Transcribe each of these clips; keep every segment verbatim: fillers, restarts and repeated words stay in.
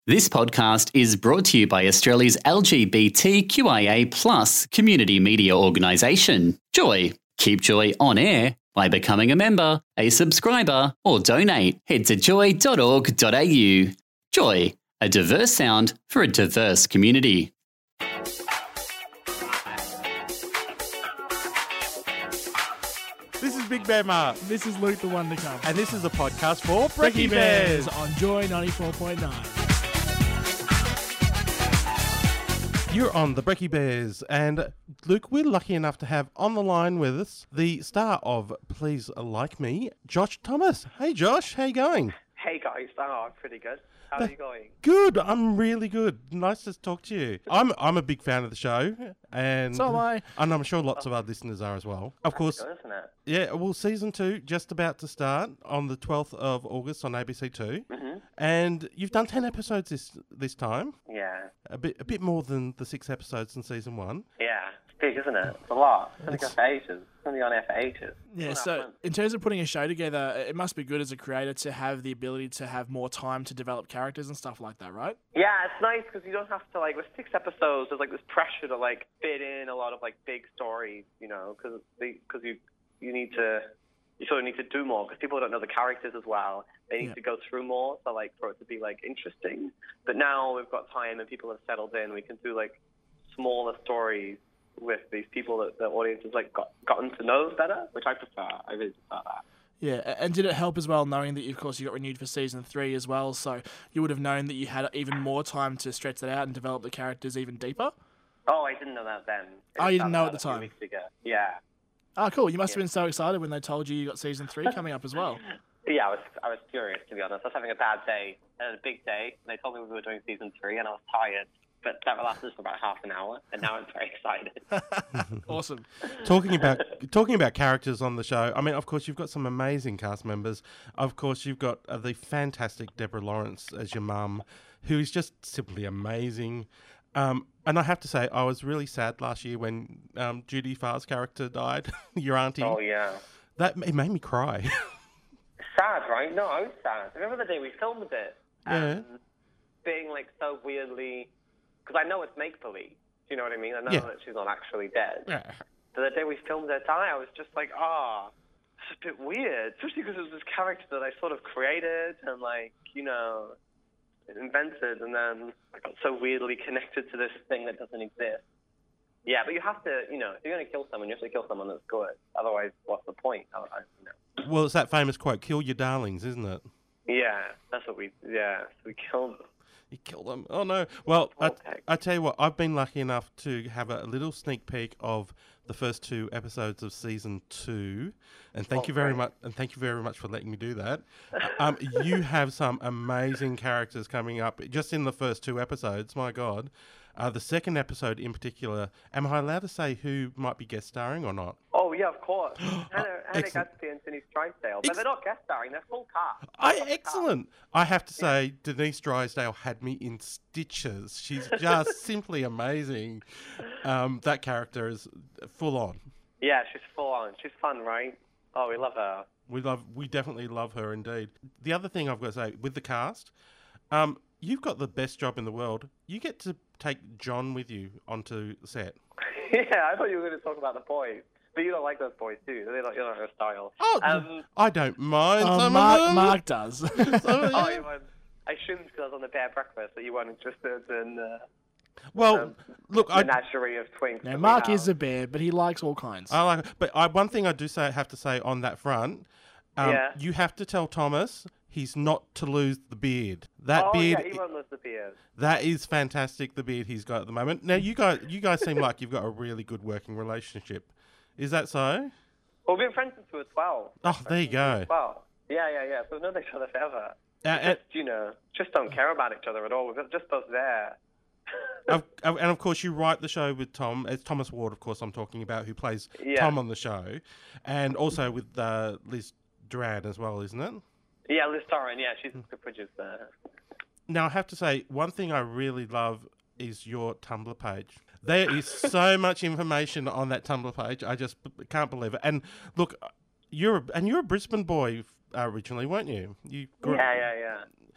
This podcast is brought to you by Australia's L G B T Q I A plus community media organisation, Joy. Keep Joy on air by becoming a member, a subscriber, or donate. Head to joy dot org dot a u. Joy, a diverse sound for a diverse community. This is Big Bear Mark, This is Luke the One to Come. and this is a podcast for Brekkie Brekkie Bears. on Joy ninety-four point nine. You're on the Brekkie Bears, and Luke, we're lucky enough to have on the line with us the star of Please Like Me, Josh Thomas. Hey Josh, how you going? Hey guys, oh, I'm pretty good. How are you going? Good, I'm really good. Nice to talk to you. I'm I'm a big fan of the show, and So am I. and I'm sure lots of our listeners are as well. Of course, Good, isn't it? yeah. Well, season two just about to start on the twelfth of August on A B C two, Mm-hmm. and you've done ten episodes this this time. Yeah. A bit a bit more than the six episodes in season one. Yeah. It's big, isn't it? It's a lot. It's It's- been for ages. It's only on air for ages. Yeah, Two and a half so months. in terms of putting a show together, it must be good as a creator to have the ability to have more time to develop characters and stuff like that, right? Yeah, it's nice because you don't have to, like, with six episodes, there's, like, this pressure to, like, fit in a lot of, like, big stories, you know, because because you, you need to, you sort of need to do more because people don't know the characters as well. They need Yeah. to go through more, so, like, for it to be, like, interesting. But now we've got time and people have settled in. We can do, like, smaller stories with these people that the audience has, like, got, gotten to know better, which I prefer. I really prefer that. Yeah, a- and did it help as well knowing that, of course, you got renewed for season three as well, so you would have known that you had even more time to stretch that out and develop the characters even deeper? Oh, I didn't know that then. Oh, you didn't found know out at the a few time? weeks ago. Yeah. Oh, cool. You must have Yeah. been so excited when they told you you got season three coming up as well. Yeah, I was I was furious, to be honest. I was having a bad day, and a big day, and they told me we were doing season three, and I was tired. But that lasted for about half an hour, and now I'm very excited. Awesome. Talking about talking about characters on the show, I mean, of course, you've got some amazing cast members. Of course, you've got uh, the fantastic Deborah Lawrence as your mum, who is just simply amazing. Um, and I have to say, I was really sad last year when um, Judy Farr's character died, your auntie. Oh, yeah. That it made me cry. Sad, right? No, I was sad. I remember the day we filmed it. Yeah. Um, being, like, so weirdly... Because I know it's make-believe. Do you know what I mean? I know Yeah. that she's not actually dead. Yeah. So the day we filmed her die, I was just like, ah, oh, it's a bit weird. Especially because it was this character that I sort of created and, like, you know, invented, and then I got so weirdly connected to this thing that doesn't exist. Yeah, but you have to, you know, if you're going to kill someone, you have to kill someone that's good. Otherwise, what's the point? I, I, you know. Well, it's that famous quote, "Kill your darlings," isn't it? Yeah, that's what we, yeah, so we killed them. You killed them. Oh no! Well, I, Okay. I tell you what, I've been lucky enough to have a little sneak peek of the first two episodes of season two, and thank Oh, you very great. much. And thank you very much for letting me do that. Um, you have some amazing characters coming up just in the first two episodes. My God, uh, the second episode in particular. Am I allowed to say who might be guest starring or not? Oh, yeah, of course. Hannah, Hannah Excellent. Gadsby and Denise Drysdale. But Ex- they're not guest starring, they're full cast. I Full cast. excellent. I have to say, Denise Drysdale had me in stitches. She's just simply amazing. Um, that character is full on. Yeah, she's full on. She's fun, right? Oh, we love her. We love, we definitely love her indeed. The other thing I've got to say with the cast, um, you've got the best job in the world. You get to take John with you onto the set. Yeah, I thought you were going to talk about the boys. But you don't like those boys, too. They're not, you're not her style. Oh, Um, I don't mind Oh, some Mark, of them. Mark does. So, oh, yeah. you weren't, I shouldn't because I was on the Bear Breakfast that you weren't interested in uh, Well, um, look, the I, menagerie of twinks. now, that we Mark have. is a bear, but he likes all kinds. I like it. But I, one thing I do say have to say on that front, um, Yeah. you have to tell Thomas he's not to lose the beard. That Oh, beard, yeah, he won't lose the beard. that is fantastic. The beard he's got at the moment. Now you guys, you guys seem like you've got a really good working relationship. Is that so? Well, we've been friends since we were twelve. Oh, there you go. Well, yeah, yeah, yeah. So we've known each other forever. Uh, and, Just, you know, just don't care about each other at all. We're just both there. of, of- and of course, you write the show with Tom. It's Thomas Ward, of course, I'm talking about, who plays Yeah. Tom on the show, and also with uh, Liz Duran as well, isn't it? Yeah, Liz Torren, yeah, she's the producer. Now, I have to say, one thing I really love is your Tumblr page. There is so much information on that Tumblr page. I just b- can't believe it. And look, you're a, and you're a Brisbane boy uh, originally, weren't you? You grew Yeah, yeah, yeah.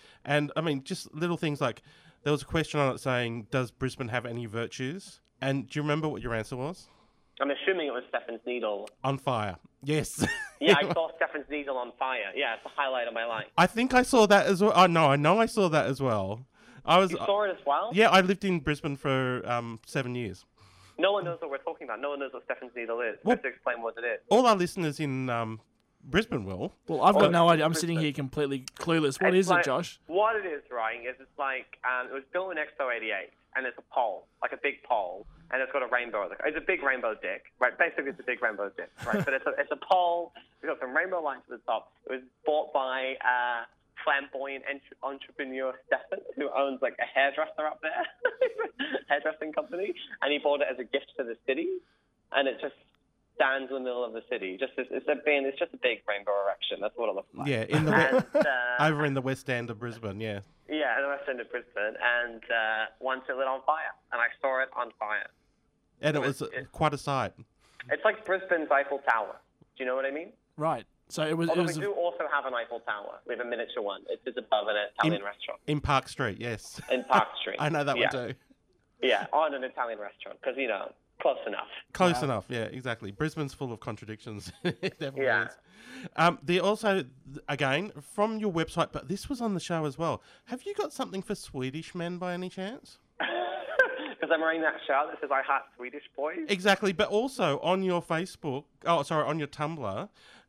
And, I mean, just little things like there was a question on it saying, does Brisbane have any virtues? And do you remember what your answer was? I'm assuming it was Stefan's Needle. On fire. Yes. Yeah, I saw Stefan's Needle on fire. Yeah, it's the highlight of my life. I think I saw that as well. Oh, no, I know I saw that as well. I was. You saw it as well? Yeah, I lived in Brisbane for um, seven years. No one knows what we're talking about. No one knows what Stefan's Needle is. Well, Just to explain what it is. All our listeners in um, Brisbane will. Well, I've got Oh, no idea. I'm Brisbane. sitting here completely clueless. What It's is like- it, Josh? What it is, right, is it's like, um, it was built in Expo eighty-eight, and it's a pole, like a big pole, and it's got a rainbow. It's a big rainbow dick, right? Basically, it's a big rainbow dick, right? But it's a, it's a pole. It's got some rainbow lines at the top. It was bought by uh, flamboyant entre- entrepreneur Stefan, who owns like a hairdresser up there, hairdressing company, and he bought it as a gift to the city, and it just stands in the middle of the city. Just it's, it's a bin, it's just a big rainbow erection. That's what it looks like. Yeah, in the And, we- uh, over in the West End of Brisbane, yeah. Yeah, in the West End of Brisbane, and uh, once it lit on fire, and I saw it on fire. And it It was was- uh, it- quite a sight. It's like Brisbane's Eiffel Tower. Do you know what I mean? Right. So it was. It Although was we do also have an Eiffel Tower. We have a miniature one. It sits above an Italian In- restaurant In Park Street, yes. in Park Street. I know that yeah. one too. Yeah, on an Italian restaurant, because, you know, close enough. Close Wow. enough, yeah, exactly. Brisbane's full of contradictions. It definitely Yeah. is. Um, they also, again, from your website, but this was on the show as well. Have you got something for Swedish men by any chance? Because I'm wearing that shirt that says I heart Swedish boys. Exactly, but also on your Facebook, oh, sorry, on your Tumblr,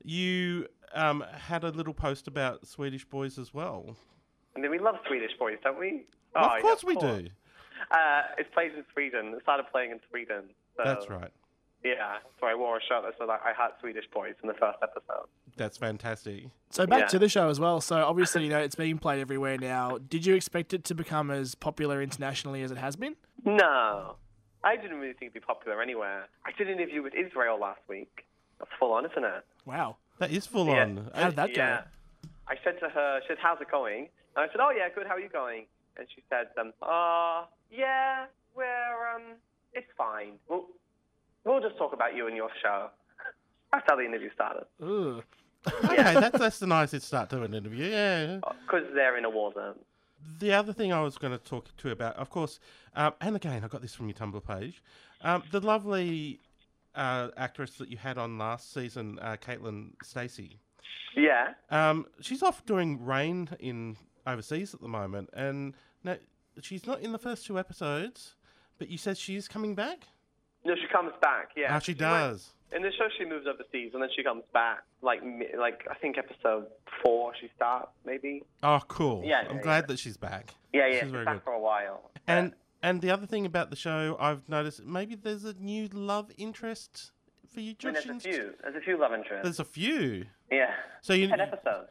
you um, had a little post about Swedish boys as well. And then we love Swedish boys, don't we? Well, Oh, of course yeah, we course. do. Uh, it plays in Sweden. It started playing in Sweden. So, That's right. Yeah, so I wore a shirt that said I heart Swedish boys in the first episode. That's fantastic. So back Yeah. to the show as well. So obviously, you know, it's being played everywhere now. Did you expect it to become as popular internationally as it has been? No, I didn't really think it'd be popular anywhere. I did an interview with Israel last week. That's full on, isn't it? Wow. That is full Yeah. on. How did that go? Yeah. I said to her, she said, how's it going? And I said, oh, yeah, good, how are you going? And she said, um, uh, yeah, we're, um, it's fine. We'll, we'll just talk about you and your show. That's how the interview started. Ooh. Okay, that's, that's the nicest start to an interview, yeah. Because they're in a war zone. The other thing I was going to talk to you about, of course, um, and again, I got this from your Tumblr page, um, the lovely uh, actress that you had on last season, uh, Caitlin Stacey. Yeah. Um, she's off doing Rain in overseas at the moment, and no, she's not in the first two episodes, but you said she is coming back? No, she comes back, yeah. Ah, she went- does. In the show, she moves overseas, and then she comes back. Like, mi- like I think episode four, she starts, maybe. Oh, cool. Yeah, I'm yeah, glad yeah. that she's back. Yeah, yeah, She's she's very back good. for a while. And and the other thing about the show, I've noticed maybe there's a new love interest for you, I mean, Josh. there's a in- few. There's a few love interests. There's a few. Yeah. So you. Ten episodes.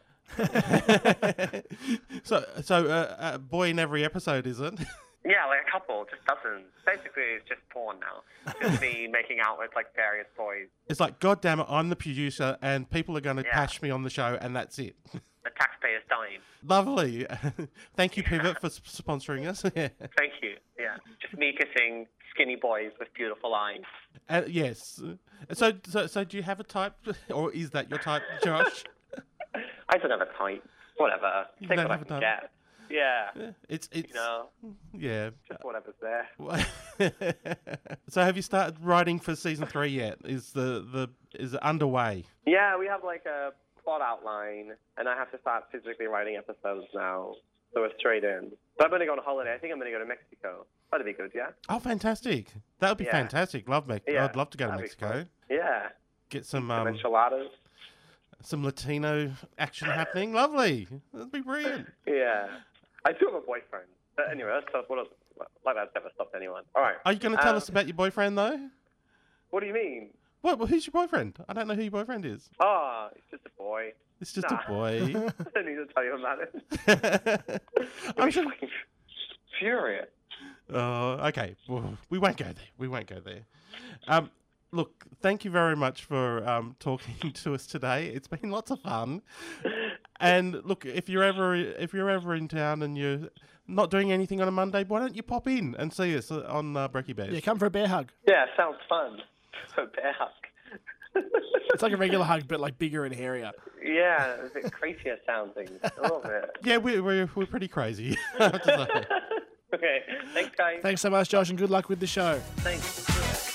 so so uh, uh, boy in every episode, is it? Yeah, like a couple, just dozens. Basically, it's just porn now. Just me making out with, like, various boys. It's like, God damn it, I'm the producer, and people are going to Yeah. cash me on the show, and that's it. The taxpayer's dime. Lovely. Thank you, Pivot, for s- sponsoring us. Yeah. Thank you. Yeah. Just me kissing skinny boys with beautiful eyes. Uh, yes. So, so, so, do you have a type, or is that your type, Josh? I don't have a type. Whatever. You Take don't what I have a can type. get. Yeah. It's it's You know, yeah. just whatever's there. So, have you started writing for season three yet? Is the the is it underway? Yeah, we have, like, a plot outline, and I have to start physically writing episodes now. So we're straight in. But I'm going to go on holiday. I think I'm going to go to Mexico. That'd be good, yeah? Oh, fantastic! That would be Yeah. fantastic. Love Mexico. Yeah, I'd love to go to that'd be Mexico. fun. Yeah. Get some Some um, enchiladas. some Latino action happening. Lovely. That'd be brilliant. Yeah. I do have a boyfriend. But anyway, that's that's what else. Like that's never stopped anyone. All right. Are you going to tell Um, us about your boyfriend though? What do you mean? What? Well, who's your boyfriend? I don't know who your boyfriend is. Oh, it's just a boy. It's just Nah. a boy. I don't need to tell you about it. I'm I'm sure. fucking furious. Oh, okay. Well, we won't go there. We won't go there. Um, look, thank you very much for um, talking to us today. It's been lots of fun. And look, if you're ever if you're ever in town and you're not doing anything on a Monday, why don't you pop in and see us on uh, Brekkie Bears? Yeah, come for a bear hug. Yeah, sounds fun. So bear hug. It's like a regular hug, but like bigger and hairier. Yeah, a bit crazier sounding. A little bit. Yeah, we, we're, we're pretty crazy. I have to say. Okay, thanks, guys. Thanks so much, Josh, and good luck with the show. Thanks.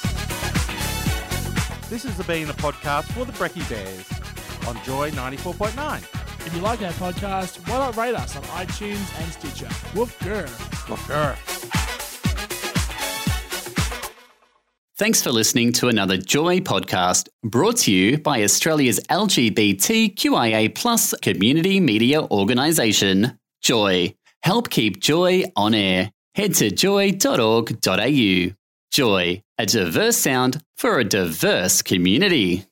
This has been a podcast for the Brekkie Bears on Joy ninety-four point nine. If you like our podcast, why not rate us on iTunes and Stitcher? Woof grr. Woof grr. Thanks for listening to another Joy podcast brought to you by Australia's L G B T Q I A plus community media organisation, Joy. Help keep Joy on air. Head to joy dot org dot a u. Joy, a diverse sound for a diverse community.